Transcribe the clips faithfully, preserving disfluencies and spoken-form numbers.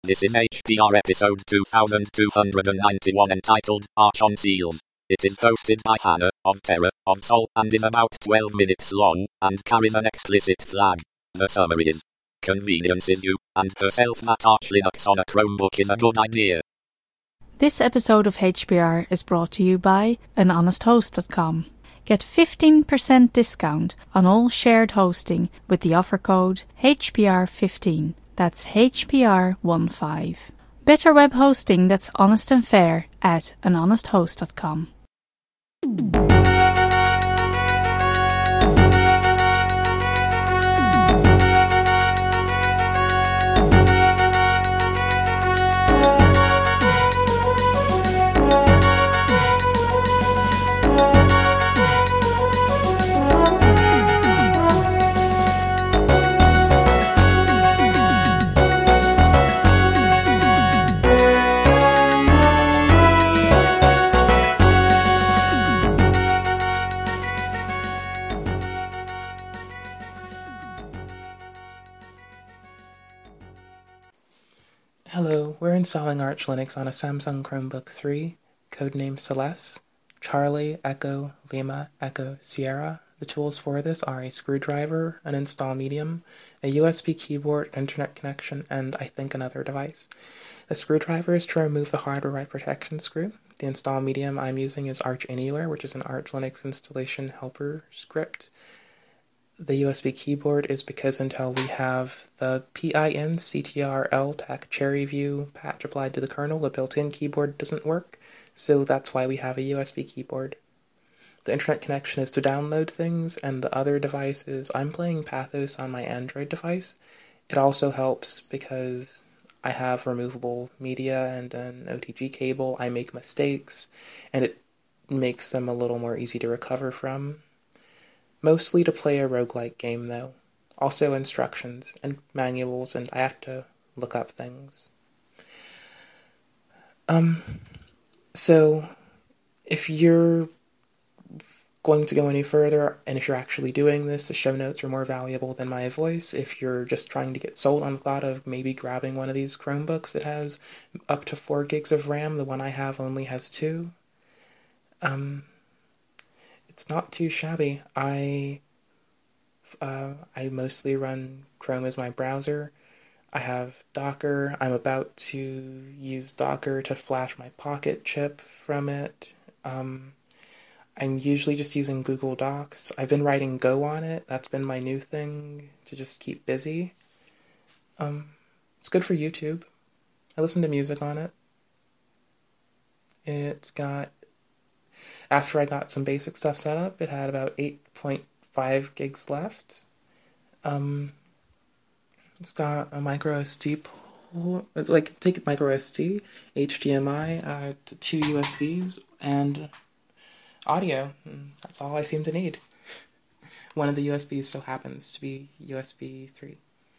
This is H P R episode two thousand two hundred ninety-one entitled Arch on Seals. It is hosted by Hannah, of Terra, of Sol, and is about twelve minutes long, and carries an explicit flag. The summary is: conveniences you and herself that Arch Linux on a Chromebook is a good idea. This episode of H P R is brought to you by an honest host dot com. Get fifteen percent discount on all shared hosting with the offer code H P R fifteen. That's H P R fifteen. Better web hosting that's honest and fair at an honest host dot com. Hello, we're installing Arch Linux on a Samsung Chromebook three, codenamed Celeste, Charlie, Echo, Lima, Echo, Sierra. The tools for this are a screwdriver, an install medium, a U S B keyboard, internet connection, and I think another device. The screwdriver is to remove the hardware write protection screw. The install medium I'm using is Arch Anywhere, which is an Arch Linux installation helper script. The U S B keyboard is because until we have the pin C T R L T A C Cherry View patch applied to the kernel, the built-in keyboard doesn't work, so that's why we have a U S B keyboard. The internet connection is to download things, and the other device is I'm playing Pathos on my Android device. It also helps because I have removable media and an O T G cable. I make mistakes, and it makes them a little more easy to recover from. Mostly to play a roguelike game, though. Also instructions and manuals, and I have to look up things. Um, so, if you're going to go any further, and if you're actually doing this, the show notes are more valuable than my voice. If you're just trying to get sold on the thought of maybe grabbing one of these Chromebooks that has up to four gigs of RAM, the one I have only has two. Um... It's not too shabby. I uh, I mostly run Chrome as my browser. I have Docker. I'm about to use Docker to flash my Pocket chip from it. Um, I'm usually just using Google Docs. I've been writing Go on it. That's been my new thing to just keep busy. Um, it's good for YouTube. I listen to music on it. It's got After I got some basic stuff set up, it had about eight point five gigs left. Um, it's got a micro S D port. It's like, take a micro S D, H D M I, uh, two U S Bs, and audio. That's all I seem to need. One of the U S Bs still happens to be U S B three.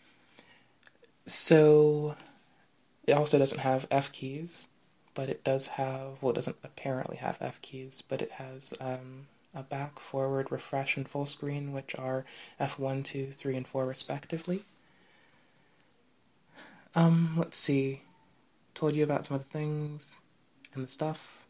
So, it also doesn't have F keys. But it does have, well, it doesn't apparently have F keys, but it has um, a back, forward, refresh, and full screen, which are F one, two, three, and four respectively. Um, let's see. Told you about some of the things and the stuff.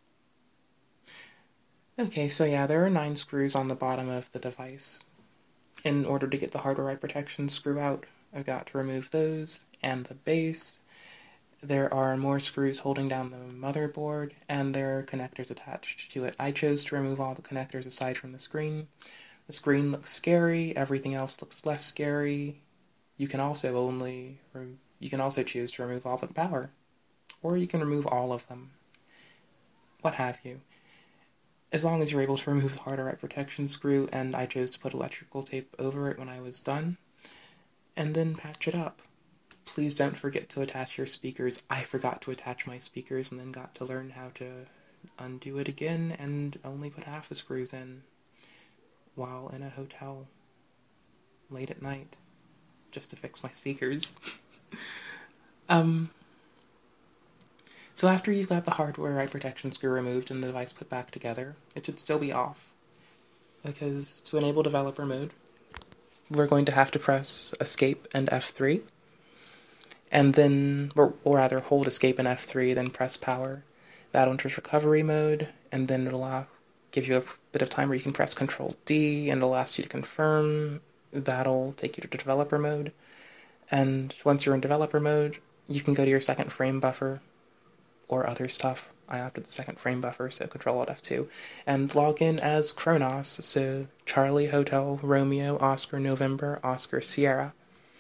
Okay, so yeah, there are nine screws on the bottom of the device. In order to get the hardware write protection screw out, I've got to remove those, and the base. There are more screws holding down the motherboard, and there are connectors attached to it. I chose to remove all the connectors aside from the screen. The screen looks scary, everything else looks less scary. You can also only, you can also choose to remove all the power, or you can remove all of them. What have you. As long as you're able to remove the hardware write protection screw, and I chose to put electrical tape over it when I was done, and then patch it up. Please don't forget to attach your speakers. I forgot to attach my speakers and then got to learn how to undo it again and only put half the screws in while in a hotel late at night just to fix my speakers. um, so after you've got the hardware write protection screw removed and the device put back together, it should still be off. Because to enable developer mode, we're going to have to press Escape and F three. and then, or, or rather, hold escape and F three, then press power. That'll enter recovery mode, and then it'll allow, give you a bit of time where you can press Control D, and it'll ask you to confirm. That'll take you to developer mode, and once you're in developer mode, you can go to your second frame buffer, or other stuff. I opted the second frame buffer, so Control Alt F two, and log in as Kronos, so Charlie, Hotel, Romeo, Oscar, November, Oscar, Sierra.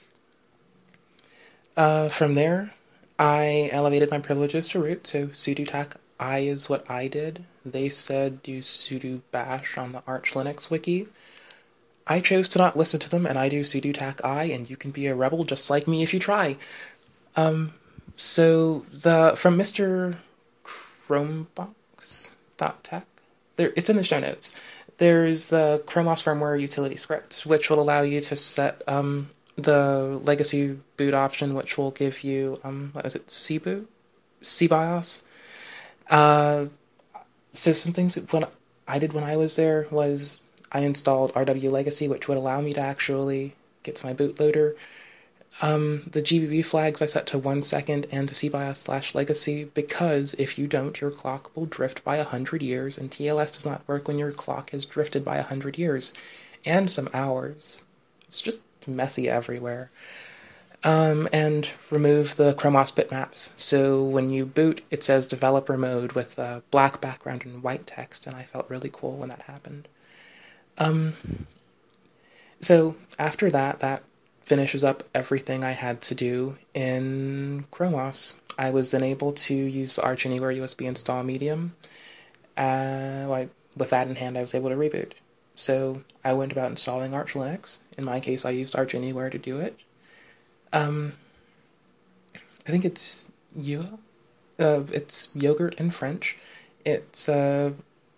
Uh, from there, I elevated my privileges to root, so sudo tac I is what I did. They said do sudo bash on the Arch Linux wiki. I chose to not listen to them, and I do sudo tac I, and you can be a rebel just like me if you try. Um, so, the from Mister Chromebox dot tech, there, it's in the show notes. There's the Chromos firmware utility script, which will allow you to set, um, the legacy boot option, which will give you, um, what is it, cboot? cBIOS? Uh, so some things that when I did when I was there was I installed R W Legacy, which would allow me to actually get to my bootloader. Um, the G B B flags I set to one second and to cBIOS slash legacy, because if you don't, your clock will drift by a hundred years, and T L S does not work when your clock has drifted by a hundred years, and some hours. It's just messy everywhere. Um, and remove the Chromos bitmaps. So when you boot, it says developer mode with a black background and white text, and I felt really cool when that happened. Um, so after that, that finishes up everything I had to do in Chromos. I was then able to use the Arch Anywhere U S B install medium. Uh, well, with that in hand, I was able to reboot. So I went about installing Arch Linux. In my case, I used Arch Anywhere to do it. Um, I think it's Yua. Uh, it's yogurt in French. It's, uh,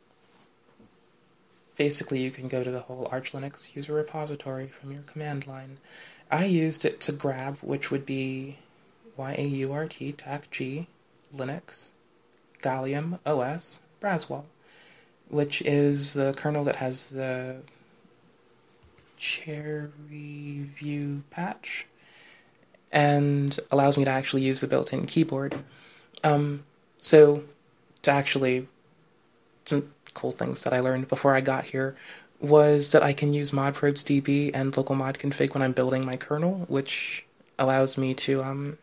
basically you can go to the whole Arch Linux user repository from your command line. I used it to grab, which would be Y A U R T, tac G, Linux, Gallium, O S, Braswell, which is the kernel that has the Cherry View patch, and allows me to actually use the built-in keyboard. Um, so, to actually, some cool things that I learned before I got here was that I can use modprobesdb and local mod config when I'm building my kernel, which allows me to um,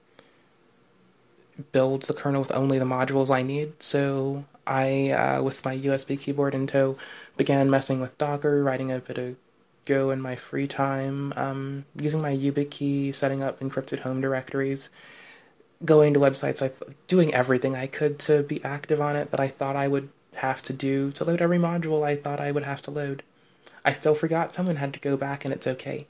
build the kernel with only the modules I need. So I, uh, with my U S B keyboard in tow, began messing with Docker, writing a bit of Go in my free time, um, using my YubiKey, setting up encrypted home directories, going to websites, I th- doing everything I could to be active on it that I thought I would have to do to load every module I thought I would have to load. I still forgot some and had to go back, and it's okay.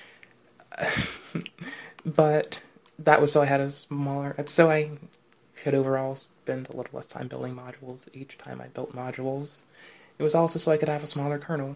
But that was so I had a smaller, so I could overall spend a little less time building modules each time I built modules. It was also so I could have a smaller kernel.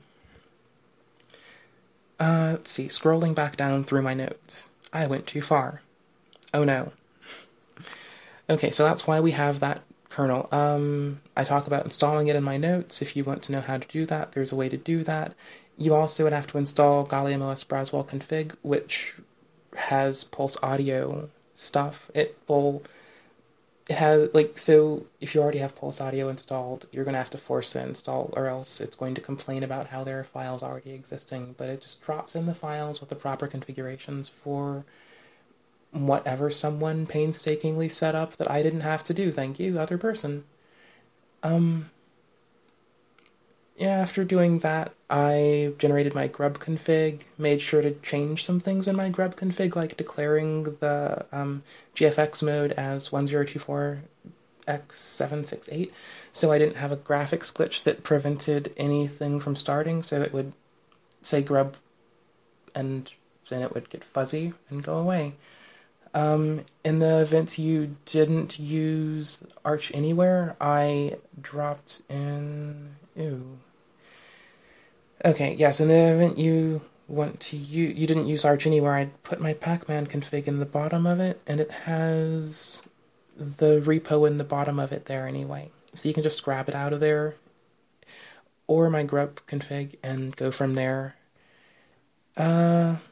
Uh, let's see, scrolling back down through my notes. I went too far. Oh no. Okay, so that's why we have that kernel. Um, I talk about installing it in my notes. If you want to know how to do that, there's a way to do that. You also would have to install Gallium O S Braswell config, which has Pulse Audio stuff. It will... It has, like, so if you already have Pulse Audio installed, you're going to have to force the install, or else it's going to complain about how there are files already existing, but it just drops in the files with the proper configurations for whatever someone painstakingly set up that I didn't have to do. Thank you, other person. Um, yeah, after doing that, I generated my grub config, made sure to change some things in my grub config, like declaring the um, G F X mode as one zero two four x seven six eight, so I didn't have a graphics glitch that prevented anything from starting, so it would say grub, and then it would get fuzzy and go away. Um, in the event you didn't use Arch Anywhere, I dropped in... Ew. Okay, yes, in the event you want to use... You didn't use Arch Anywhere, I put my Pacman config in the bottom of it, and it has the repo in the bottom of it there anyway. So you can just grab it out of there, or my grub config, and go from there. Uh...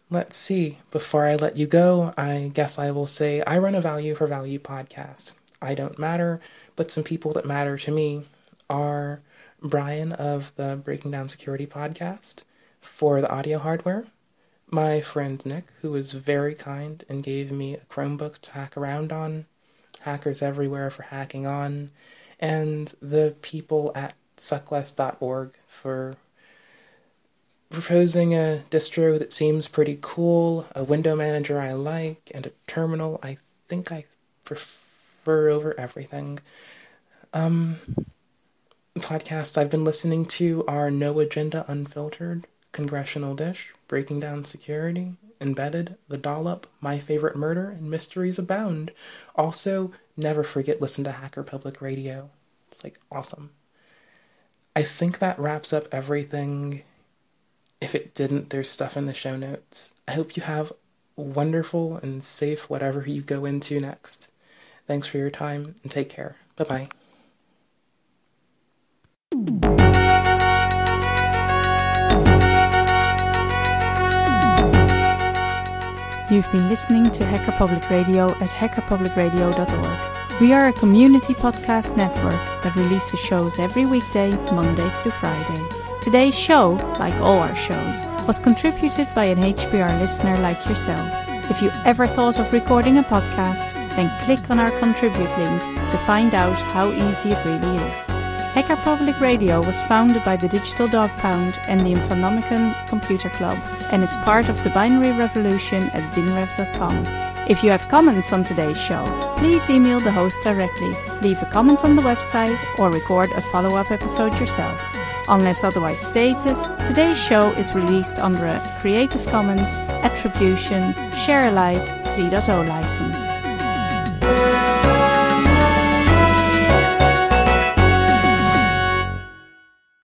let's see. Before I let you go, I guess I will say I run a Value for Value podcast. I don't matter, but some people that matter to me are Brian of the Breaking Down Security podcast for the audio hardware, my friend Nick, who was very kind and gave me a Chromebook to hack around on, Hackers Everywhere for hacking on, and the people at suck less dot org for proposing a distro that seems pretty cool, a window manager I like, and a terminal I think I prefer over everything. Um, podcasts I've been listening to are No Agenda Unfiltered, Congressional Dish, Breaking Down Security, Embedded, The Dollop, My Favorite Murder, and Mysteries Abound. Also, never forget listen to Hacker Public Radio. It's like awesome. I think that wraps up everything. If it didn't, there's stuff in the show notes. I hope you have wonderful and safe whatever you go into next. Thanks for your time, and take care. Bye-bye. You've been listening to Hacker Public Radio at hacker public radio dot org. We are a community podcast network that releases shows every weekday, Monday through Friday. Today's show, like all our shows, was contributed by an H P R listener like yourself. If you ever thought of recording a podcast, then click on our contribute link to find out how easy it really is. Hacker Public Radio was founded by the Digital Dog Pound and the Infonomicon Computer Club and is part of the Binary Revolution at binrev dot com. If you have comments on today's show, please email the host directly, leave a comment on the website, or record a follow-up episode yourself. Unless otherwise stated, today's show is released under a Creative Commons Attribution Share Alike three point oh license.